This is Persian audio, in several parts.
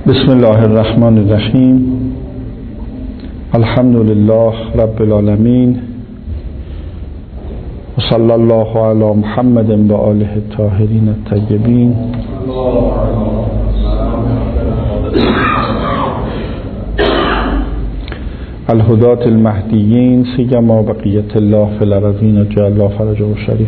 بسم الله الرحمن الرحیم. الحمد لله رب العالمین و صلی الله علی محمد و آله الطاهرین الطیبین. الهداة المهدیین سیما بقیت الله فی الارضین جعل الله فرجه شریف.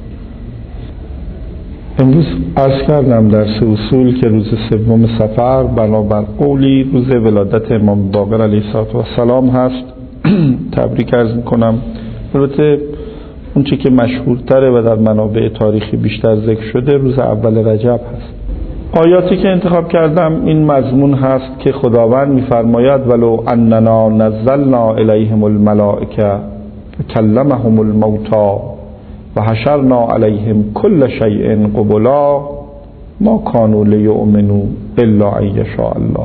امروز عرض کردم درس اصول که روز سوم صفر بنابر قولی روز ولادت امام باقر علیه السلام هست. تبریک عرض میکنم. البته اون چی که مشهورتره و در منابع تاریخی بیشتر ذکر شده روز اول رجب هست. آیاتی که انتخاب کردم این مضمون هست که خداوند میفرماید ولو اننا نزلنا الیهم الملائکه و کلمهم الموتی و حشرنا علیهم کل شیء قبلا ما کانوا لیؤمنوا الا ان یشاء الله.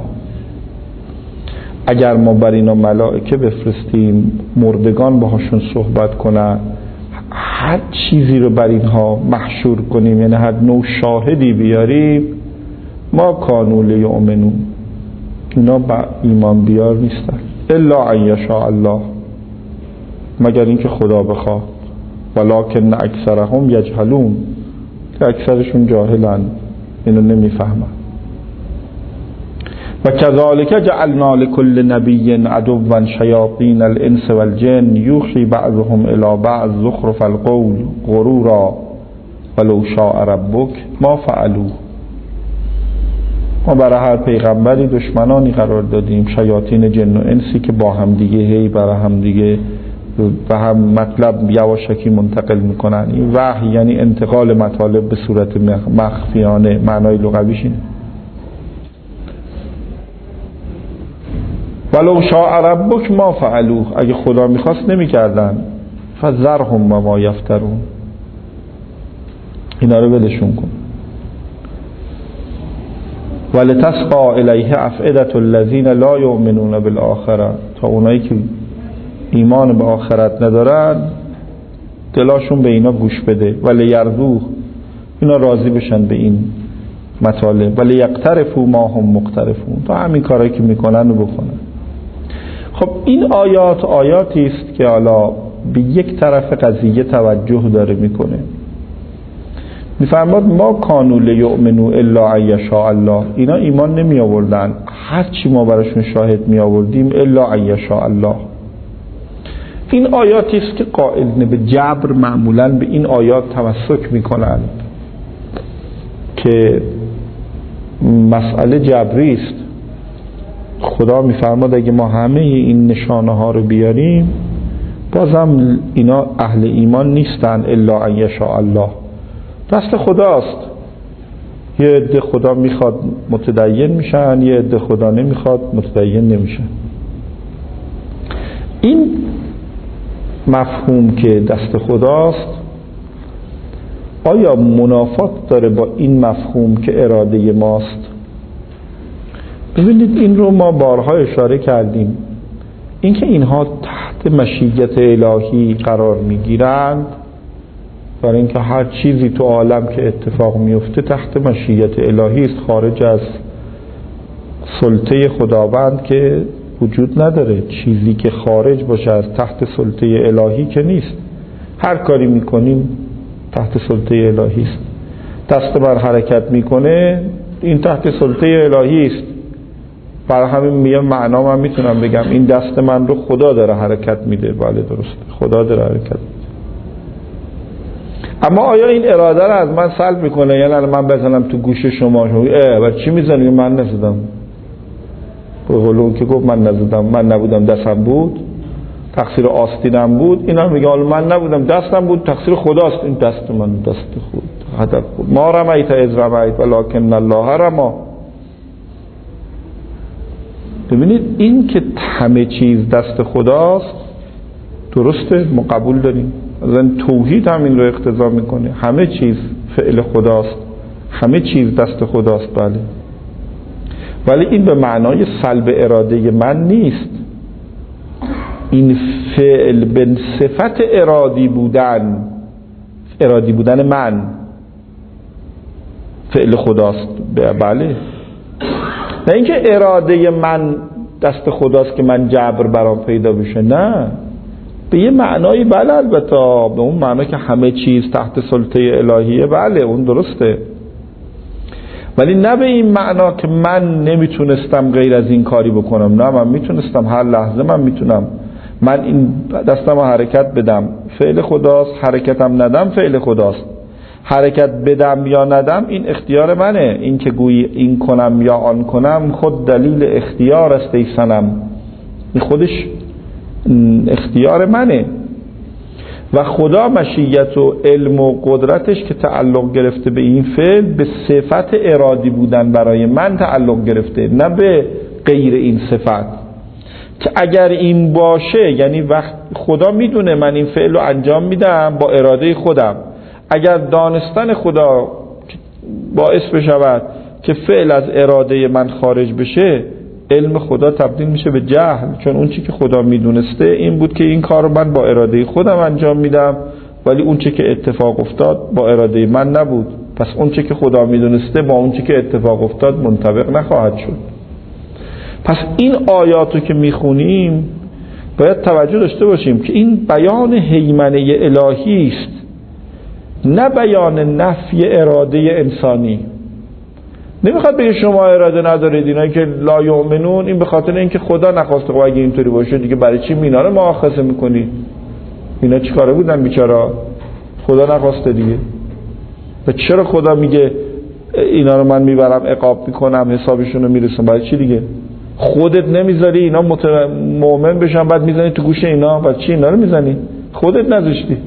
اگر ما بر اینا ملائکه بفرستیم مردگان باهاشون صحبت کنن، هر چیزی رو بر اینها محشور کنیم، یعنی هر نوع شاهدی بیاریم، ما کانوا لیؤمنوا، اینا با ایمان بیار نیستن الا ان یشاء الله، مگر اینکه خدا بخواد. ولکن اکثرهم یجهلون، که اکثرشون جاهلن، اینو نمیفهمن. و کذالک جعلنا لكل نبی عدوا شیاطین الانس والجن یوحی بعضهم الی بعض زخرف القول غرورا ولو شاء ربک ما فعلوه. ما برای هر پیغمبری دشمنانی قرار دادیم، شیاطین جن و انسی که با هم دیگه هی برای هم دیگه و هم مطلب یواشکی منتقل میکنن. این وحی یعنی انتقال مطالب به صورت مخفیانه، معنای لغویش اینه. ولو شاء ربک ما فعلوه، اگه خدا میخواست نمیکردن. فذرهم و ما یفترون، اینا رو ولشون کن. ولتسقى الیه افئدة الذین لا یؤمنون بالآخرة، تا اونایی که ایمان به آخرت ندارن دلاشون به اینا گوش بده. ولی یرضوه، اینا راضی بشن به این مطالب. ولی یقترفوا ما هم مقترفون، تا همین کارایی که میکنن رو بکنن. خب این آیات آیاتی است که حالا به یک طرف قضیه توجه داره میکنه. میفرماد ما کانوا لیؤمنوا الا ان یشاء الله، اینا ایمان نمی آوردن هر چی ما براشون شاهد می آوردیم الا ان یشاء الله. این آیاتی است که قائلین به جبر معمولاً به این آیات تمسک میکنند که مسئله جبری است. خدا میفرماد اگه ما همه این نشانه ها رو بیاریم بازم اینا اهل ایمان نیستن الا ان یشاء الله. دست خداست. یه عده خدا میخواد متدین میشن، یه عده خدا نمیخواد متدین نمیشن. این مفهوم که دست خداست آیا منافات داره با این مفهوم که اراده ماست؟ ببینید این رو ما بارها اشاره کردیم، اینکه اینها تحت مشیت الهی قرار میگیرند برای اینکه هر چیزی تو عالم که اتفاق میفته تحت مشیت الهی است، خارج از سلطه خداوند که وجود نداره. چیزی که خارج باشه از تحت سلطه الهی که نیست. هر کاری میکنیم تحت سلطه الهی است. دست من حرکت میکنه این تحت سلطه الهی است. برای همین میگم معنا من میتونم بگم این دست من رو خدا داره حرکت میده. بله درسته، خدا داره حرکت میده. اما آیا این اراده رو از من سلب میکنه؟ یعنی من بزنم تو گوش شما برای چی میزنی؟ من نزدم. اون که گفت من نزدم، من نبودم، دستم بود، تقصیر آستینم بود. اینا میگه حالا من نبودم، دستم بود، تقصیر خداست. این دست من دست خود هدف بود. ما رمیت اذ رمیت ولکن الله رمی. ببینید این که همه چیز دست خداست درسته، ما قبول داریم. مثلا توحید هم این رو اقتضا میکنه، همه چیز فعل خداست، همه چیز دست خداست. بله، ولی این به معنای سلب اراده من نیست. این فعل به صفت ارادی بودن من فعل خداست. بله، نه اینکه اراده من دست خداست که من جبر برام پیدا بشه، نه، به یه معنایی بله، البته به اون معنا که همه چیز تحت سلطه الهیه، بله اون درسته، ولی نه به این معنا که من نمیتونستم غیر از این کاری بکنم. نه، من میتونستم، هر لحظه من میتونم، من این دستم حرکت بدم فعل خداست، حرکتم ندم فعل خداست. حرکت بدم یا ندم این اختیار منه، این که گویی این کنم یا آن کنم خود دلیل اختیار است ای صنم، این خودش اختیار منه. و خدا مشیت و علم و قدرتش که تعلق گرفته به این فعل، به صفت ارادی بودن برای من تعلق گرفته، نه به غیر این صفت. که اگر این باشه، یعنی وقت خدا میدونه من این فعل رو انجام میدم با اراده خودم، اگر دانستن خدا باعث بشود که فعل از اراده من خارج بشه، علم خدا تبدیل میشه به جهل، چون اون چی که خدا میدونسته این بود که این کار رو من با اراده خودم انجام میدم، ولی اون چی که اتفاق افتاد با اراده من نبود، پس اون چی که خدا میدونسته با اون چی که اتفاق افتاد منطبق نخواهد شد. پس این آیاتو که میخونیم باید توجه داشته باشیم که این بیان هیمنه الهی است، نه بیان نفی اراده انسانی. نمیخواد بگه شما اراده ندارید، اینایی که لا یؤمنون، این به خاطر اینکه خدا نخواسته. خب اگه اینطوری باشه دیگه برای چی اینا رو مؤاخذه میکنید؟ اینا چی کاره بودن بیچارا؟ خدا نخواسته دیگه. و چرا خدا میگه اینا رو من میبرم عقاب میکنم، حسابشون رو میرسم؟ برای چی دیگه؟ خودت نمیذاری اینا مؤمن بشن، بعد میزنی تو گوش اینا، بعد چی اینا رو میزنی؟ خودت نذاشتی.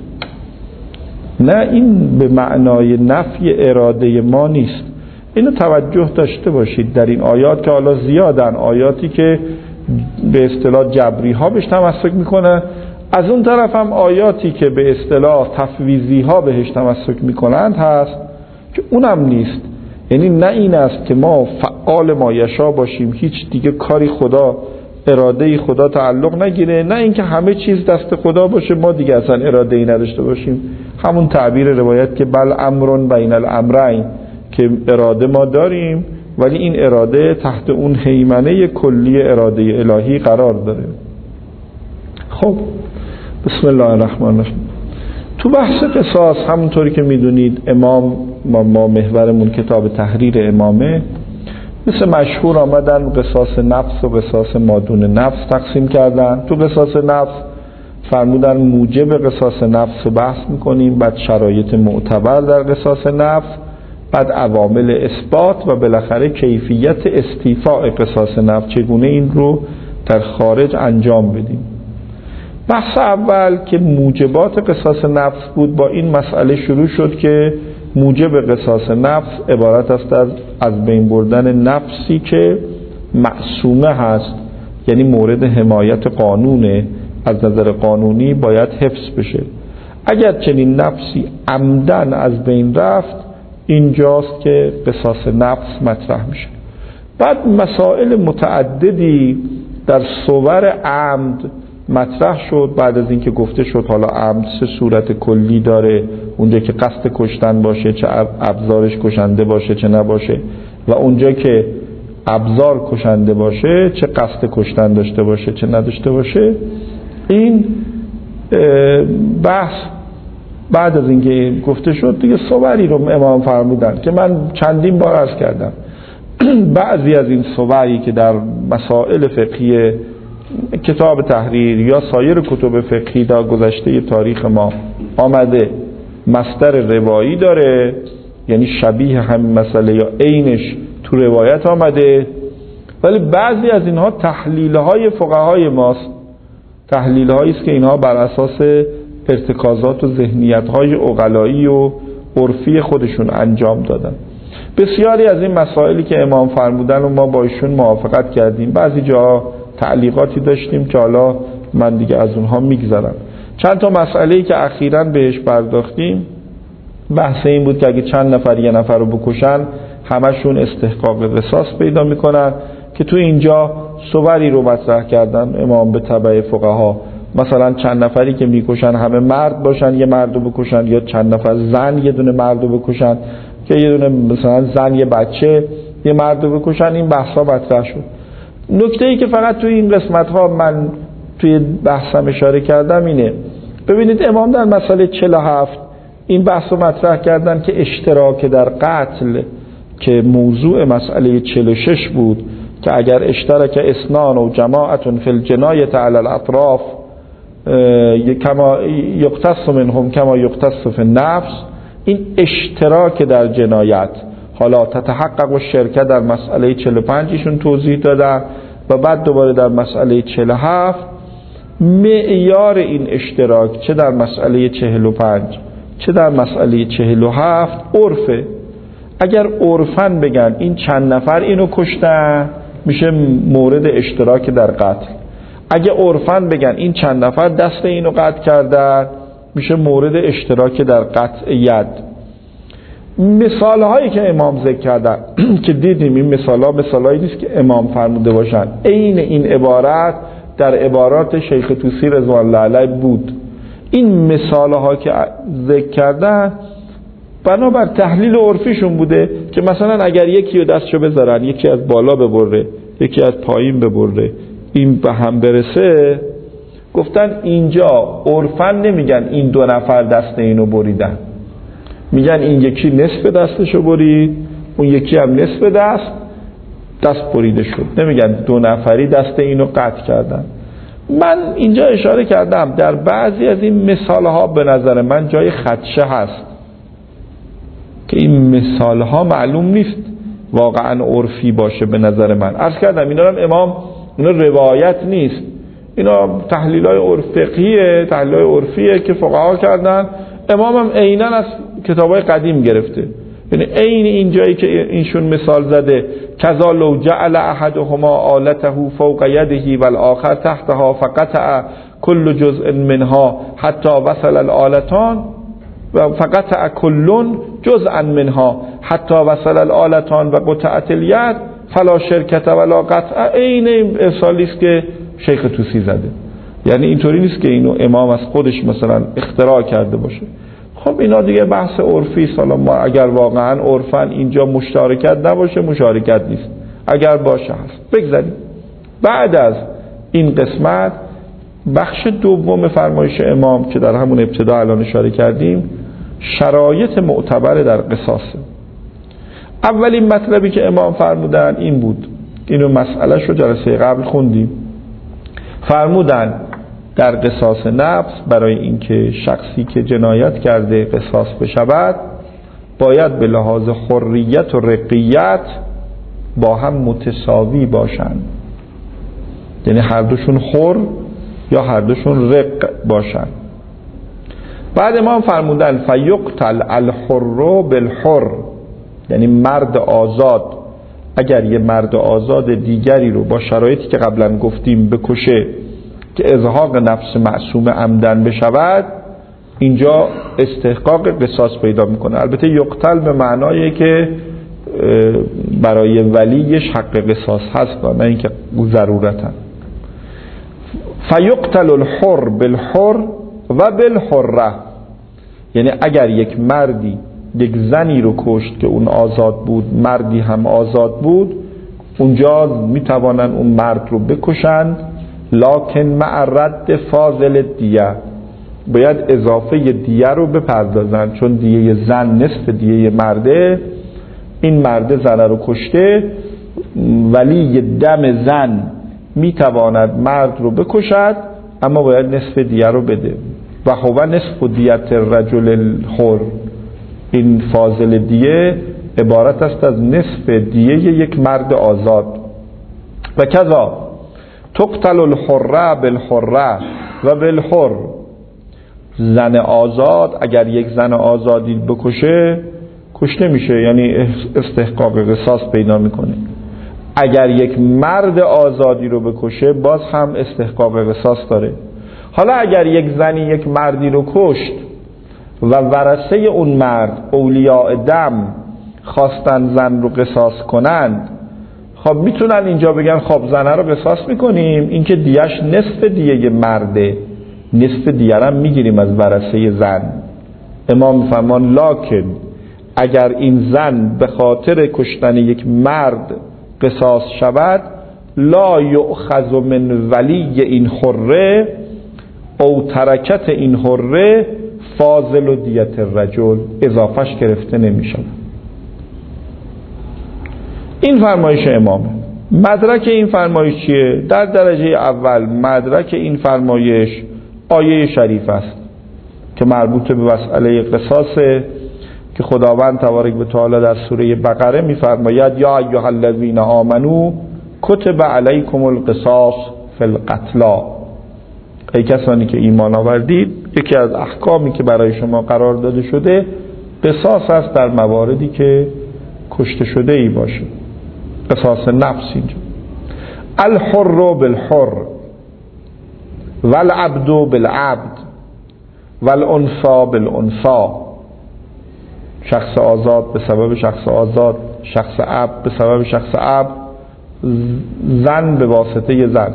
نه، این به معنای نفی اراده ما نیست. اینو توجه داشته باشید در این آیات که حالا زیادن آیاتی که به اصطلاح جبری ها بهش تمسک میکنن، از اون طرف هم آیاتی که به اصطلاح تفویضی ها بهش تمسک میکنند هست که اونم نیست. یعنی نه این است که ما فعال ما یشا باشیم، هیچ دیگه کاری خدا، اراده خدا تعلق نگیره، نه اینکه همه چیز دست خدا باشه ما دیگه اصلا اراده ای نداشته باشیم. همون تعبیر روایت که بل امرون بین الامرین، که اراده ما داریم ولی این اراده تحت اون هیمنه کلی اراده الهی قرار داره. خب بسم الله الرحمن الرحیم. تو بحث قصاص همونطوری که میدونید امام ما محورمون کتاب تحریر امامه، مثل مشهور آمدن قصاص نفس و قصاص مادون نفس تقسیم کردن. تو قصاص نفس فرمودن موجب قصاص نفس رو بحث میکنیم، بعد شرایط معتبر در قصاص نفس، بعد عوامل اثبات و بالاخره کیفیت استیفاء قصاص نفس، چگونه این رو در خارج انجام بدیم. بحث اول که موجبات قصاص نفس بود، با این مسئله شروع شد که موجب قصاص نفس عبارت است از بین بردن نفسی که معصومه هست، یعنی مورد حمایت قانونه، از نظر قانونی باید حفظ بشه. اگر چنین نفسی عمدن از بین رفت، اینجاست که قصاص نفس مطرح میشه. بعد مسائل متعددی در صور عمد مطرح شد. بعد از اینکه گفته شد حالا عمد سه صورت کلی داره، اونجا که قصد کشتن باشه، چه ابزارش کشنده باشه چه نباشه، و اونجا که ابزار کشنده باشه چه قصد کشتن داشته باشه چه نداشته باشه. این بحث بعد از اینکه گفته شد دیگه صوری رو امام فرمودن که من چندین بار عرض کردم. بعضی از این صوری که در مسائل فقهی کتاب تحریر یا سایر کتب فقهی در گذشته تاریخ ما آمده مصدر روایی داره، یعنی شبیه همین مسئله یا عینش تو روایت آمده، ولی بعضی از اینها تحلیل‌های فقهای ماست، تحلیل‌هایی است که اینها بر اساس ارتکازات و ذهنیت‌های عقلایی و عرفی خودشون انجام دادن. بسیاری از این مسائلی که امام فرمودن و ما با ایشون موافقت کردیم، بعضی جا تعلیقاتی داشتیم که حالا من دیگه از اونها میگذرم. چند تا مسئله‌ای که اخیراً بهش پرداختیم، بحث این بود که اگه چند نفر یه نفر رو بکشن همشون استحقاق قصاص پیدا میکنن، که تو اینجا صوری رو مطرح کردن امام به تبع فقها. مثلا چند نفری که میکشن همه مرد باشن یه مرد رو بکشن، یا چند نفر زن یه دونه مرد رو بکشن که یه دونه مثلا زن یه بچه یه مرد رو بکشن، این بحثا مطرح شد. نکته‌ای که فقط توی این قسمت‌ها من توی بحثم اشاره کردم اینه، ببینید امام در مسئله 47 این بحث رو مطرح کردن که اشتراک در قتل که موضوع مسئله 46 بود که اگر اشترک اثنان و جماعت فی الجنایة علی الاطراف کما یقتص منهم کما یقتص فی النفس، این اشتراک در جنایت، حالا تتحقق و شرکت در مسئله 45 ایشون توضیح دادن و بعد دوباره در مسئله 47 معیار این اشتراک چه در مسئله 45 چه در مسئله 47 عرفه. اگر عرفن بگن این چند نفر اینو کشتن میشه مورد اشتراک در قتل، اگه عرفن بگن این چند نفر دست اینو قطع کردن میشه مورد اشتراک در قطع ید. مثال هایی که امام ذکر کردن که دیدیم این مثال هایی نیست که امام فرموده باشن، عین این عبارت در عبارات شیخ طوسی رضوان الله علیه بود. این مثال ها که ذکر کردن بنابر تحلیل عرفیشون بوده که مثلا اگر یکی رو دستشو بذارن، یکی از بالا ببره یکی از پایین ببره، این به هم برسه، گفتن اینجا عرفاً نمیگن این دو نفر دست اینو بریدن، میگن این یکی نصف دستشو برید اون یکی هم نصف دست بریده شد، نمیگن دو نفری دست اینو قطع کردن. من اینجا اشاره کردم در بعضی از این مثال ها به نظر من جای خدشه هست که این مثال ها معلوم نیست واقعا عرفی باشه. به نظر من عرض کردم اینا هم امام اینا روایت نیست، اینا تحلیل های فقهیه، تحلیل های عرفیه که فقها کردن. امام هم عیناً از کتاب های قدیم گرفته، یعنی عین این جایی که اینشون مثال زده کذا لو جعل احدهما آلته فوق یده والآخر تحتها فقطع كل جزء منها حتی وصل الآلتان و فقطع كل جزءا منها حتی وصل الآلتان و قطعت الید فلا شرکت ولا قطع. عین مثالی است که شیخ طوسی زده، یعنی اینطوری نیست که اینو امام از خودش مثلا اختراع کرده باشه. خب اینا دیگه بحث عرفی است. حالا ما اگر واقعا عرفاً اینجا مشارکت نباشه مشارکت نیست، اگر باشه هست. بگذاریم بعد از این قسمت بخش دوم فرمایش امام که در همون ابتدا الان اشاره کردیم، شرایط معتبر در قصاص. اولین مطلبی که امام فرمودن این بود، اینو مسئله شو جلسه قبل خوندیم، فرمودن در قصاص نفس برای اینکه شخصی که جنایت کرده قصاص بشود باید به لحاظ حریت و رقیت با هم متساوی باشند، یعنی هر دوشون حر یا هر دوشون رق باشند. بعد ما فرمودن فیقتل الحر بالحر، یعنی مرد آزاد اگر یه مرد آزاد دیگری رو با شرایطی که قبلا گفتیم بکشه که ازهاق نفس معصوم عمدن بشود، اینجا استحقاق قصاص پیدا میکنه. البته یقتل به معنایی که برای ولیش حق قصاص هست، نه اینکه ضرورتا. فیقتل الحر بالحر و بالحره، یعنی اگر یک مردی یک زنی رو کشت که اون آزاد بود، مردی هم آزاد بود، اونجا میتوانن اون مرد رو بکشند، لکن مع رد فاضل دیه، باید اضافه دیه رو بپردازن، چون دیه زن نصف دیه مرده، این مرد زن رو کشته، ولی دم زن میتواند مرد رو بکشد اما باید نصف دیه رو بده. و هو نصف دیت الرجل الحر، این فاضل دیه عبارت است از نصف دیه یک مرد آزاد. و کذا تقتل الحره بالحره و بالحر، زن آزاد اگر یک زن آزادی بکشه کشته میشه، یعنی استحقاق قصاص پیدا میکنه. اگر یک مرد آزادی رو بکشه باز هم استحقاق قصاص داره. حالا اگر یک زنی یک مردی رو کشت و ورثه اون مرد اولیاء دم خواستن زن رو قصاص کنند، خب میتونن اینجا بگن خب زنه رو قصاص میکنیم، این که دیش نصف دیه مرده، نصف دیه رو میگیریم از ورثه زن. امام فرمان لکن اگر این زن به خاطر کشتن یک مرد قصاص شود لا یؤخذ من ولی این حره او ترکت این حره فاضل دیت الرجل، اضافهش گرفته نمی شود. این فرمایش امامه. مدرک این فرمایش چیه؟ در درجه اول مدرک این فرمایش آیه شریف است که مربوط به مسئله قصاصه که خداوند تبارک و تعالی در سوره بقره می‌فرماید یا ایها الذین آمنو کتب علیکم القصاص فی القتلی، ای کسانی که ایمان آوردید یکی از احکامی که برای شما قرار داده شده قصاص است در مواردی که کشته شده ای باشه، قصاص نفس. اینجا الحر بالحر والعبد بالعبد والانثى بالانثى، شخص آزاد به سبب شخص آزاد، شخص عبد به سبب شخص عبد، زن به واسطه زن.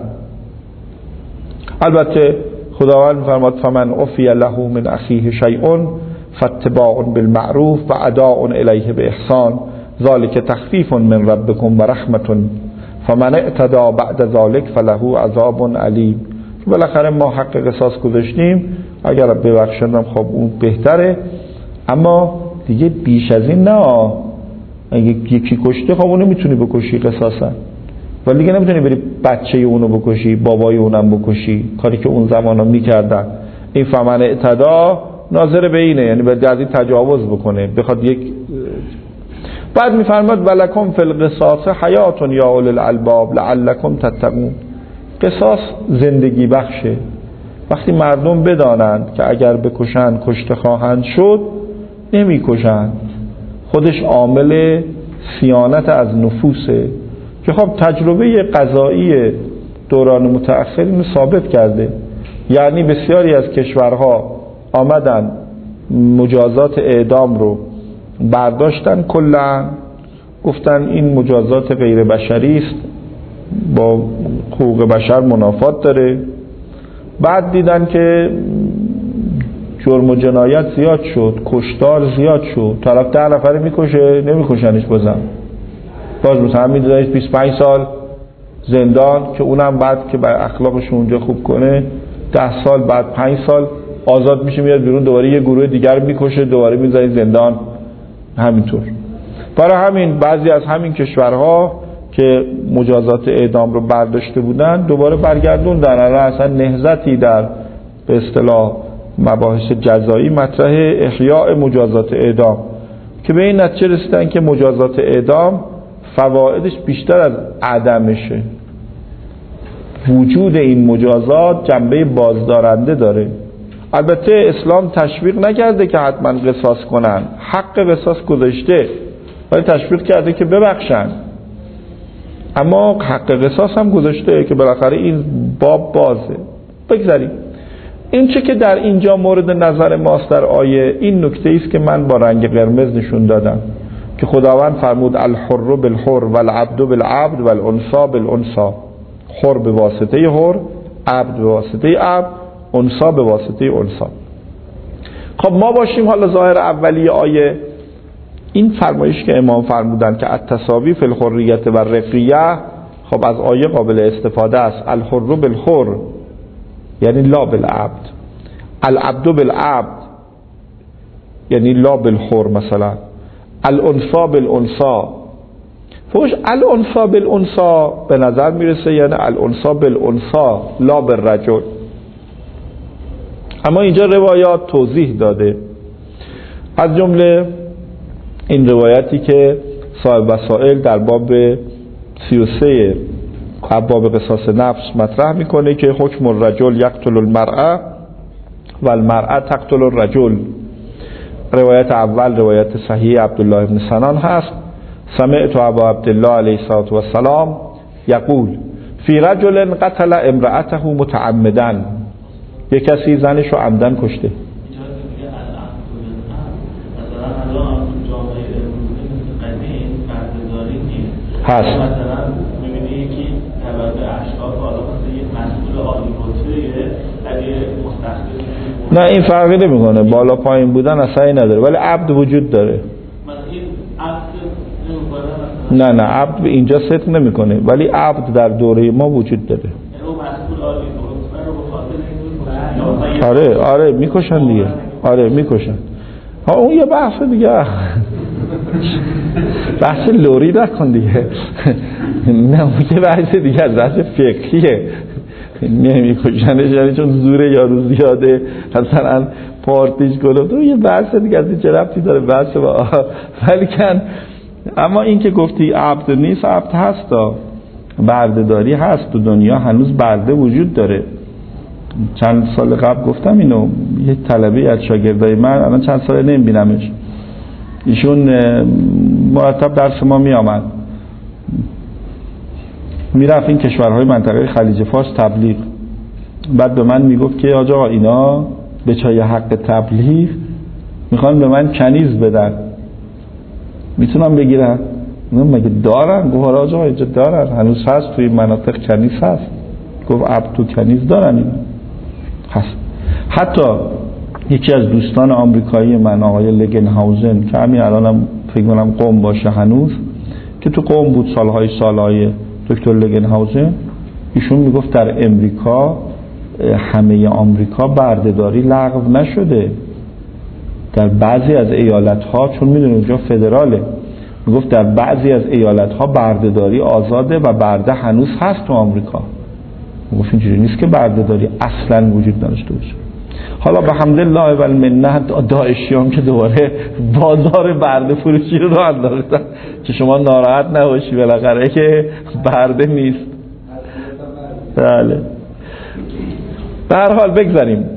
البته خداوند فرمود فمن عفی له من اخیه شیء فاتباع بالمعروف و اداء الیه باحسان ذلک تخفیف من ربکم و رحمة فمن اعتدى بعد ذلک فله عذاب علیم. بالاخره ما حق قصاص گذاشتیم، اگر ببخشندم خب اون بهتره، اما دیگه بیش از این نه. اگه یکی کشته خب اونو میتونی بکشی قصاصا، ولی دیگه نمیتونی بری بچه اونو بکشی، بابای اونم بکشی، کاری که اون زمانا میکردن. این فمن اعتدا ناظر به اینه، یعنی باید از این تجاوز بکنه، بخواد یک. بعد میفرماد ولکم فی القصاص حیات یا اولی الالباب لعلکم تتقون. قصاص زندگی بخشه. وقتی مردم بدانند که اگر بکشند کشته خواهند شد نمیکشند، خودش عامل صیانت از نفوسه که خب تجربه قضایی دوران متأخر اینو ثابت کرده. یعنی بسیاری از کشورها آمدن مجازات اعدام رو برداشتن، کلا گفتن این مجازات غیر بشری است، با حقوق بشر منافات داره. بعد دیدن که جرم و جنایت زیاد شد، کشتار زیاد شد، طرف 10 نفر میکشه نمیکشنش، باز مثلا میدونید 25 سال زندان که اونم بعد که بر اخلاقش اونجا خوب کنه 10 سال بعد 5 سال آزاد میشه، میاد بیرون دوباره یه گروه دیگر میکشه، دوباره میذاره زندان. همینطور. برای همین بعضی از همین کشورها که مجازات اعدام رو برداشته بودن دوباره برگردوندن. اصلا نهضتی در به اصطلاح مباحث جزایی مطرح احیاء مجازات اعدام که به این نتیجه رسیدن که مجازات اعدام فوایدش بیشتر از عدمشه. وجود این مجازات جنبه بازدارنده داره. البته اسلام تشویق نکرده که حتما قصاص کنن، حق قصاص گذاشته، ولی تشویق کرده که ببخشن. اما حق قصاص هم گذاشته که بالاخره این باب بازه. بگذاریم. این چه که در اینجا مورد نظر ماست در آیه، این نکته است که من با رنگ قرمز نشون دادم که خداوند فرمود الحر بالحر والعبد بالعبد والانثى بالانثى، حر به واسطه حر، عبد به واسطه عبد، انثى به واسطه انثى. خب ما باشیم حالا ظاهر اولی آیه این فرمایش که امام فرمودن که التساوی فی الحریت و الرقیه، خب از آیه قابل استفاده است. الحر بالحر یعنی لا بالعبد، العبد بالعبد یعنی لا بالحر، مثلا الانثى بالانثى. فوش الانثى بالانثى به نظر میرسه یعنی الانثى بالانثى لا بالرجل، اما اینجا روایات توضیح داده، از جمله این روایتی که صاحب وسائل در باب 33 باب قصاص نفس مطرح میکنه که حکم الرجل یقتل المرأة و المرأة تقتل الرجل. روایت اول روایت صحیح عبدالله بن سنان هست. سمعت ابا عبدالله علیه السلام یقول فی رجل قتل امرأته متعمدا، یک کسی زنش رو عمدن کشته. هست مثلا می‌بینی یکی طبقه اشراف حالا مثلا یه مسئول عالی رتبه اگه مستخلص، نه این فرقی نمی‌کنه، بالا پایین بودن اصلا نداره، ولی عبد وجود داره. مثلا نه عبد به اینجا صدق نمیکنه، ولی عبد در دوره ما وجود داره. آره میکشن دیگه. آره میکشن. ها اون یه بحث دیگه. بحث لوری نکن دیگه. نه اون یه بحث دیگه، بحث فقهیه. نمیکشنش یعنی چون زوره یا رو زیاده مثلا پارتیش گلو، تو یه بحث دیگه از این چه ربطی داره بحث با ولی کن. اما این که گفتی عبد نیست، عبد هست، بردهداری هست تو دنیا، هنوز برده وجود داره. چند سال قبل گفتم اینو، یه طلبه از شاگردای من الان چند سال نمیبینمش، ایشون مرتب درس ما میامد، میرفت این کشورهای منطقه خلیج فارس تبلیغ، بعد به من میگفت که آقا اینا به چای حق تبلیغ میخوان به من کنیز بدن، میتونم بگیرم؟ مگه دارن؟ گفت آقا اینجا دارن، هنوز هست توی مناطق کنیز هست. گفت عبد تو کنیز دارن اینا هست. حتی یکی از دوستان آمریکایی من آقای لگنهاوزن که همین الانم فکر کنم قم باشه هنوز، که تو قم بود سالهای دکتر لگنهاوزن، ایشون میگفت در امریکا همه آمریکا بردهداری لغو نشده، در بعضی از ایالت‌ها، چون میدونه اونجا فدراله، میگفت در بعضی از ایالت‌ها بردهداری آزاده و برده هنوز هست تو آمریکا. میگفت اینجوری نیست که بردهداری اصلا وجود نداشته باشه. حالا به حمدالله و المنه داعشیان که دوباره بازار برده فروشی رو انداختن که شما ناراحت نباشی بالاخره که برده نیست. بله. به هر حال بگذاریم.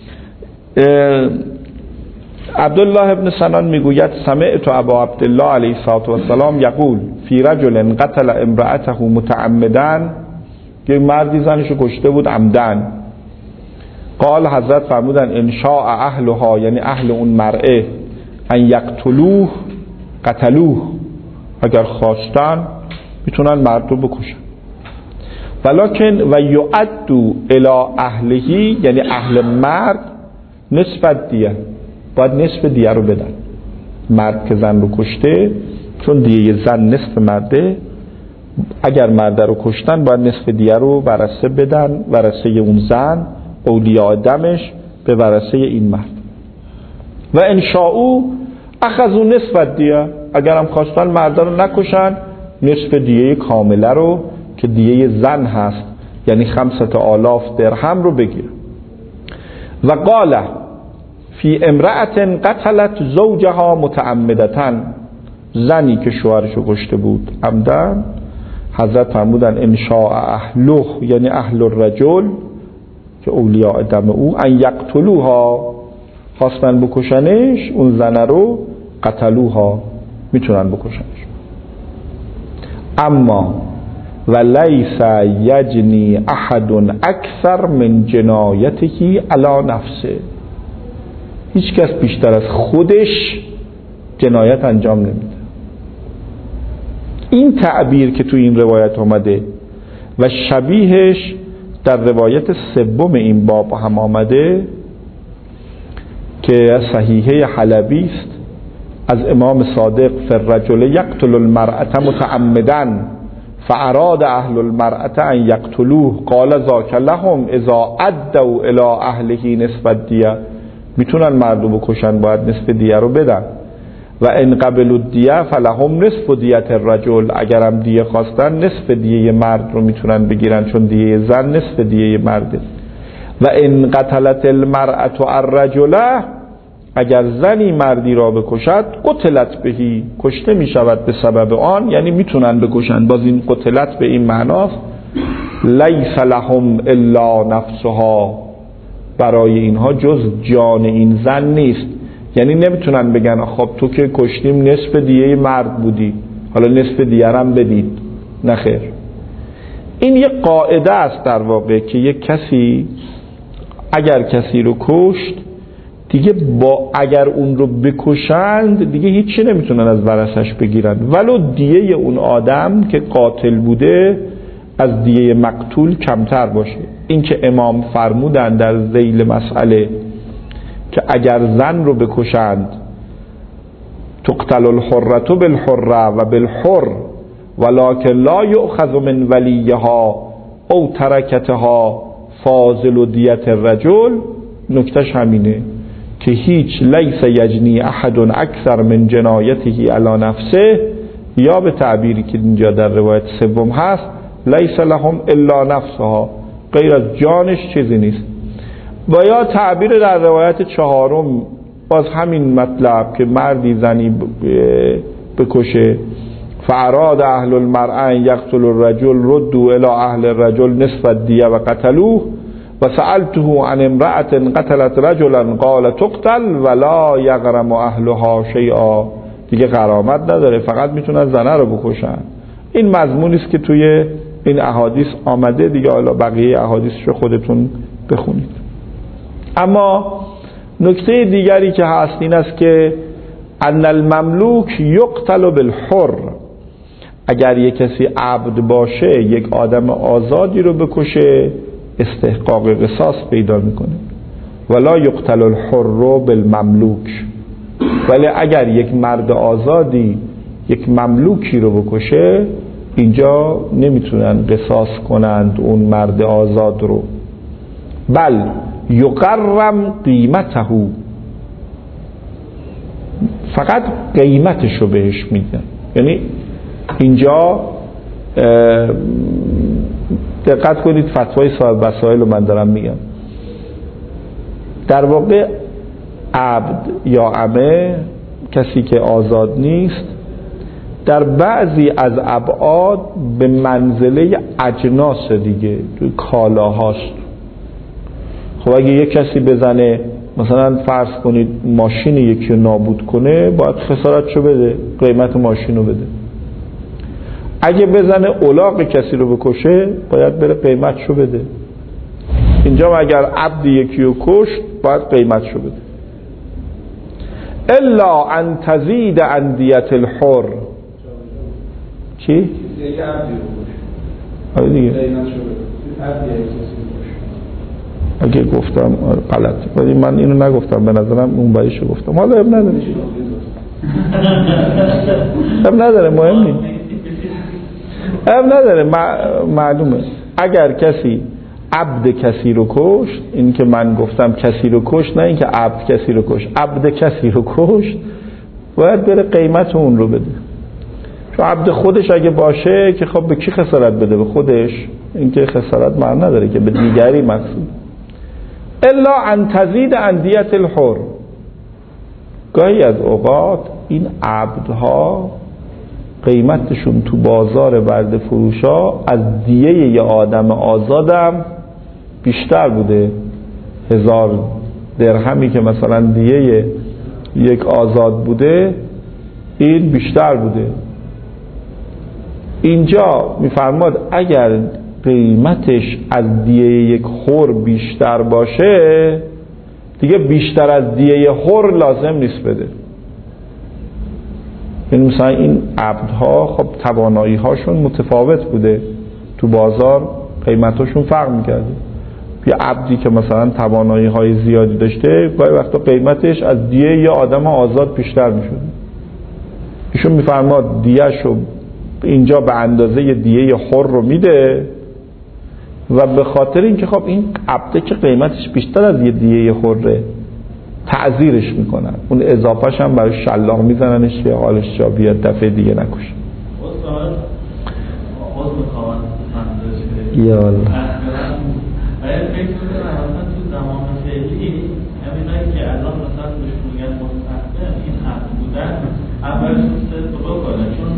عبدالله ابن سنان میگوید سمعت ابا عبدالله علیه السلام یقول فی رجل قتل امرأته متعمدا، که مردی زنشو کشته بود عمدن. قال حضرت فرمودن ان شاء اهلها، یعنی اهل اون مرأه، ان یقتلوه قتلوه، اگر خواستن میتونن مرد رو بکشن. ولکن و یعدو الی اهلهی، یعنی اهل مرد، نصف دیه، باید نصف دیه رو بدن. مرد که زن رو کشته، چون دیه زن نصف مرده، اگر مرد رو کشتن باید نصف دیه رو ورثه بدن، ورثه اون زن، اولیاء دمش به ورثه این مرد. و ان شاءوا اخذوا نصف دیه، اگر هم خواستن مرد رو نکشن، نصف دیه کامله رو که دیه زن هست، یعنی 5000 درهم رو بگیرن. و قال فی امرأة قتلت زوجها متعمدة، زنی که شوهرشو کشته بود عمدن، حضرت فرمودن ان شاء اهله، یعنی اهل الرجل که اولیاء دم او، ان یقتلوها، خواستن بکشنش اون زن رو، قتلوها، میتونن بکشنش. اما ولیس یجنی احد اکثر من جنایته علی نفسه، هیچ کس بیشتر از خودش جنایت انجام نمیده. این تعبیر که تو این روایت آمده و شبیهش در روایت سوم این باب هم آمده که صحیحه حلبی است از امام صادق، فالرجل یقتل المرأة متعمدا فاراد اهل المرأة ان یقتلوه قال ذاک لهم اذا ادوا الی اهله نصف الدیه، میتونن مردو بکشن، باید نصف دیه رو بدن. و ان قبلوا الدیه فلهم نصف دیت الرجل، اگرم دیه خواستن نصف دیه مرد رو میتونن بگیرن، چون دیه زن نصف دیه مرده. و ان قتلت المرأة الرجل، اگر زنی مردی را بکشد، قتلت بهی، کشته میشود به سبب آن، یعنی میتونن بکشن. باز این قتلت به این معناست لیس لهم الا نفسها، برای اینها جز جان این زن نیست، یعنی نمیتونن بگن خب تو که کشتیم نصف دیه مرد بودی، حالا نصف دیه هم بدید. نخیر، این یه قاعده است در واقع که یک کسی اگر کسی رو کشت دیگه، با اگر اون رو بکشند دیگه هیچی نمیتونن از ورثش بگیرن، ولو دیه اون آدم که قاتل بوده از دیه مقتول کمتر باشه. این که امام فرمودن در ذیل مسئله که اگر زن رو بکشند تقتل الحرة بالحرة و بالحر ولکن لا یؤخذ من ولیها او ترکتها فاضل دیت الرجل. نکتش همینه که هیچ لیس یجنی احد اکثر من جنایته علی نفسه، یا به تعبیری که اینجا در روایت سوم هست لیس لهم الا نفسها، غیر از جانش چیزی نیست. و یا تعبیر در روایت چهارم باز همین مطلب که مردی زنی بکشه، فاراد اهل المرأة یقتل الرجل ردوا الى اهل الرجل نصف الدیه و قتلوه و سألته عن امرأة قتلت رجلا قال تقتل ولا یغرم اهلها شیئا. دیگه غرامت نداره، فقط میتونن زنه رو بکشن. این مضمونی است که توی این احادیث آمده دیگه، حالا بقیه احادیث رو خودتون بخونید. اما نکته دیگری که هست این است که ان المملوک یقتل بالحر. اگر یک کسی عبد باشه، یک آدم آزادی رو بکشه، استحقاق قصاص پیدا میکنه. ولا یقتل الحر بالمملوک. ولی اگر یک مرد آزادی یک مملوکی رو بکشه، اینجا نمیتونن قصاص کنند اون مرد آزاد رو. بل یقرم قیمته، فقط قیمتش رو بهش میدن. یعنی اینجا دقت کنید، فتوای صاحب وسائل رو من دارم میگم. در واقع عبد یا عمه، کسی که آزاد نیست، در بعضی از ابعاد به منزله اجناس دیگه، توی کالاهاست. خب اگه یک کسی بزنه مثلا فرض کنید ماشین یکی رو نابود کنه، باید خسارتشو بده، قیمت ماشین رو بده. اگه بزنه الاغ کسی رو بکشه، باید بره قیمتشو بده. اینجا اگر عبد یکی رو کشت، باید قیمتشو بده. الا ان تزید عن دیت الحر. چی؟ یک عبدی رو آره دیگه. اگه گفتم غلط، ولی من اینو نگفتم، به نظرم اون بایشو گفتم. حالا اب نداره، اب نداره، مهم نیست، اب نداره، معلومه. اگر کسی عبد کسی رو کشت، این که من گفتم کسی رو کشت، نه این که عبد کسی رو کشت، عبد کسی رو کشت، باید بره قیمت اون رو بده. چون عبد خودش اگه باشه که خب به کی خسارت بده؟ به خودش. این که خسارت معنی نداره که به دیگری مقصود. الا ان تزید عن دیت الحر. گاهی از اوقات این عبدها قیمتشون تو بازار برده فروشا از دیه یه آدم آزادم بیشتر بوده. 1000 درهمی که مثلا دیه یک آزاد بوده، این بیشتر بوده. اینجا میفرماد اگر قیمتش از دیه یک حر بیشتر باشه، دیگه بیشتر از دیه حر لازم نیست بده. یعنی مثلا این عبدها خب توانایی هاشون متفاوت بوده، تو بازار قیمتاشون فرق میکرده. یه عبدی که مثلا توانایی های زیادی داشته، گاهی وقتا قیمتش از دیه یه آدم آزاد بیشتر میشده. ایشون میفرماد دیهشو اینجا به اندازه دیه حر رو میده، و به خاطر اینکه خب این عبده که قیمتش بیشتر از یه دیه حره، تعذیرش میکنن، اون اضافهش هم برای شلاق میزننش که حالش جا بیاد دفعه دیگه نکشه. استاد میخوام یا الله. فکر میکنم مثلا تو زمان فعلی همینایی که الان مثلا بهش میگن مستخدم، این عبد بودن اولش صدق بکنه، چون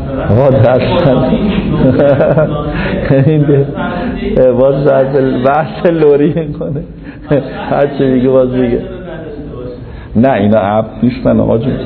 مثلا باز بحث لوری کنه، هرچی میگه باز میگه نه اینا عبد نیستن آقا جون.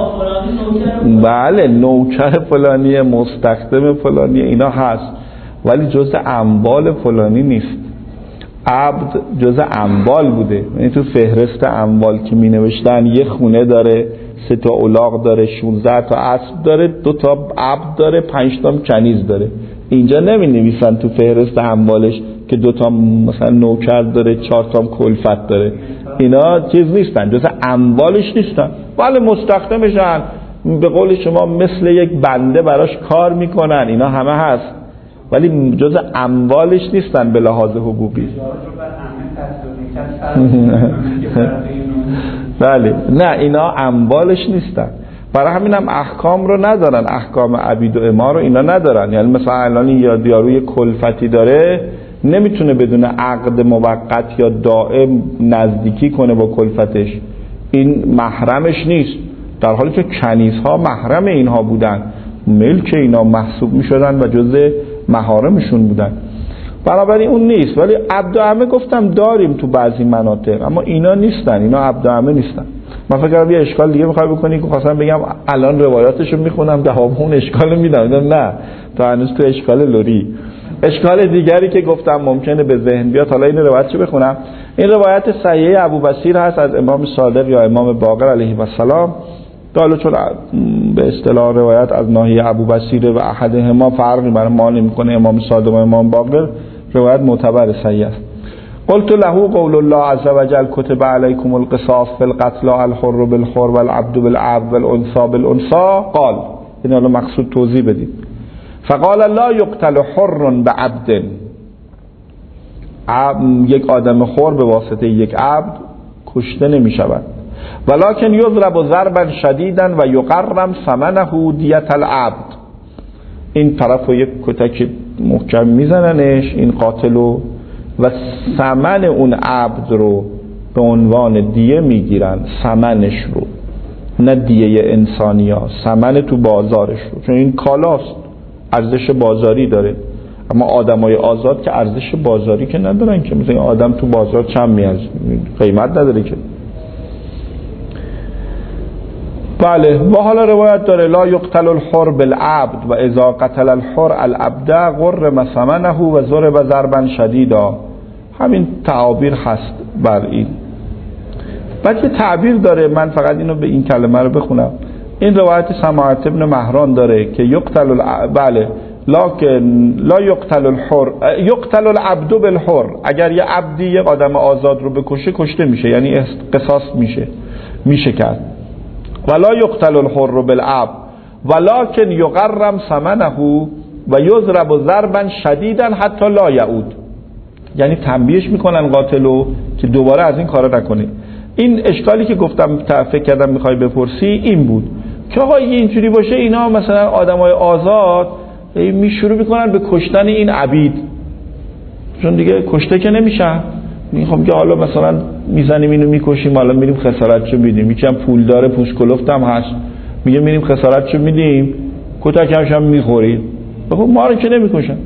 بله نوکر فلانی، مستخدم فلانی، اینا هست، ولی جزء اموال فلانی نیست. عبد جزء اموال بوده. یعنی تو فهرست اموال که می نوشتن یه خونه داره، 3 تا الاغ داره، 16 تا اسب داره، 2 تا عبد داره، 5 تا کنیز داره. اینجا نمی نویسن تو فهرست اموالش که 2 تا مثلا نوکر داره، 4 تا کلفت داره. اینا چیز نیستن، جزء اموالش نیستن. بله مستخدمشن، به قول شما مثل یک بنده براش کار میکنن، اینا همه هست، ولی جز اموالش نیستن به لحاظ حقوقی. بله نه، اینا اموالش نیستن، برای همینم احکام رو ندارن، احکام عبید و اما رو اینا ندارن. یعنی مثلا الان یاروی کلفتی داره، نمیتونه بدون عقد موقت یا دائم نزدیکی کنه با کلفتش، این محرمش نیست، در حالی که کنیزها محرم اینها بودن، ملک اینا محسوب میشدن و جزء محارمشون بودن. بنابراین اون نیست. ولی عبد و عمه گفتم داریم تو بعضی مناطق، اما اینا نیستن، اینا عبد و عمه نیستن. من فکر کنم یه اشکال دیگه میخوای بکنی که خواستم بگم الان روایاتشو میخونم اون اشکالو میدم، نه تا هنوز تو اشکال لوری. اشکال دیگری که گفتم ممکنه به ذهن بیاد، حالا این روایتشو بخونم. این روایت صحیح ابوبصیر هست از امام صادق یا امام باقر علیه السلام. حالا چون به اصطلاح روایت از ناحیه ابوبصیر و احدهما فرقی برای ما نمیکنه، امام صادق و امام باقر، روایت معتبر صحیح است. قلت له قول الله عز وجل كتب عليكم القصاص في القتل الحر بالحر والعبد بالعبد والانثى بالانثى. قال این حالا مقصود توضیح بدید. فقال لا يقتل حر بعبد، یک آدم حر به واسطه یک عبد کشته نمی شود، ولكن يضرب ضربا شديدا و يقرم ثمنه دیت العبد. این طرفو یک کتک محکم میزننش این قاتلو و ثمن اون عبد رو به عنوان دیه میگیرن، ثمنش رو، نه دیه انسانی ها، ثمن تو بازارش رو، چون این کالاست ارزش بازاری داره. اما آدمای آزاد که ارزش بازاری که ندارن که، مثلا این آدم تو بازار چند میارزه، قیمت نداره که. بله. و حالا روایت داره لا یقتل الحر بالعبد و اذا قتل الحر العبد غرم ثمنه و ضرب ضربا شدیدا. همین تعابیر هست بر این. بعد که تعبیر داره، من فقط اینو به این کلمه رو بخونم. این روایت سماعت ابن مهران داره که یقتل بله لکن لا یقتل الحر یقتل العبد بالحر، اگر یه عبدی یه آدم آزاد رو بکشه کشته میشه، یعنی قصاص میشه کرد. ولا یقتل الحر بالعبد ولكن یغرم ثمنه و یضرب ضربا شدیدا حتی لا یعود، یعنی تنبیهش میکنن قاتلو که دوباره از این کارا نکنه. این اشکالی که گفتم فکر کردم میخوای بپرسی این بود که آقا اینجوری باشه اینا مثلا آدمای آزاد شروع میکنن به کشتن این عبید، چون دیگه کشته که نمیشن، میخوام که حالا مثلا میزنیم اینو میکشیم، حالا میریم خسارتشو میدیم، یکم پول داره پوست کلفت هم هست، میگه میریم خسارتشو میدیم، کتکش هم میخورید، بخون ما رو که نمیکشن.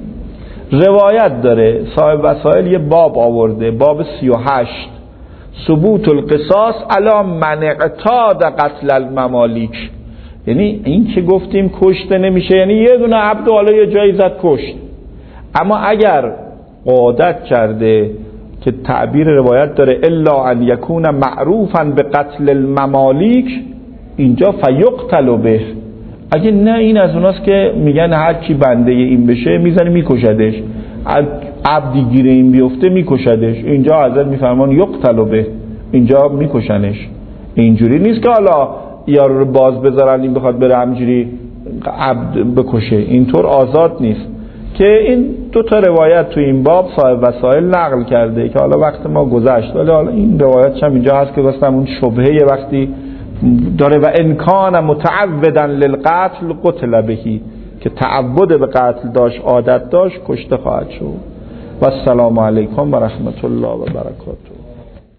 روایت داره صاحب وسائل یه باب آورده، باب 38 ثبوت القصاص علی من اعتاد قتل الممالیک. یعنی این که گفتیم کشته نمیشه، یعنی یه دونه عبد حالا یه جایی زد کشت، اما اگر عادت کرده که تعبیر روایت داره الا ان یکون معروفا به قتل الممالیک، اینجا فیقتل به، اگه نه این از اوناست که میگن هر کی بنده این بشه میزنه میکشدش، عبدی گیر این بیفته میکشدش، اینجا حضرت میفرمان یقتل به، اینجا میکشنش. اینجوری نیست که حالا یارو رو باز بذارن این بخواد بره همجوری عبد بکشه، اینطور آزاد نیست. که این دو تا روایت تو این باب صاحب وسائل نقل کرده که حالا وقت ما گذشت، ولی حالا این روایت هم اینجا هست که گفتم اون شبهه وقتی داره و انکان متعودا للقتل قتل بهی، که تعود به قتل داشت، عادت داشت، کشته خواهد شد. و السلام علیکم و رحمت الله و برکاته.